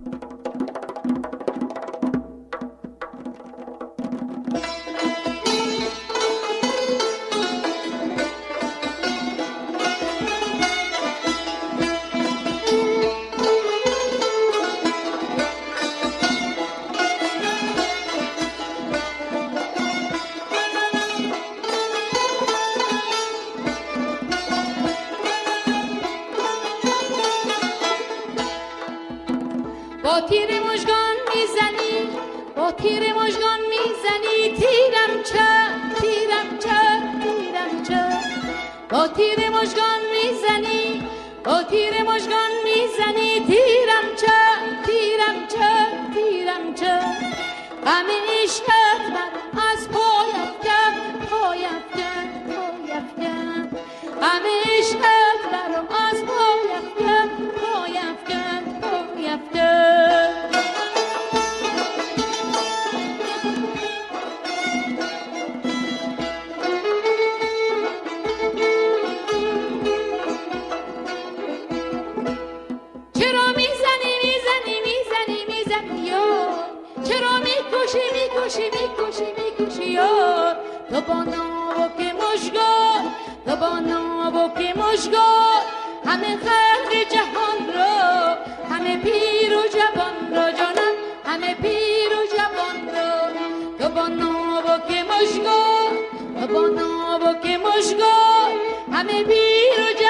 با تیر مژگان میزنی، با تیر مژگان میزنی، تیرم چه، تیرم چه، تیرم چه. با تیر مژگان میزنی، با تیر مژگان میزنی، تیرم چه، تیرم چه، تیرم چه. غم عشقت من از پایفکن، پایفکن، پایفکن. غم عشقت من از پایفکن، پایفکن، پایفکن. چرا میزنی میزنی میزنی میزنی یار، چرا میکشی میکشی میکشی میکشی یار. تو با ناوک مژگان، تو با ناوک مژگان، همه خلق جهان را، همه پیر و جوان را جانم، همه پیر و جوان را. تو با ناوک مژگان، تو با ناوک مژگان، همه پیر و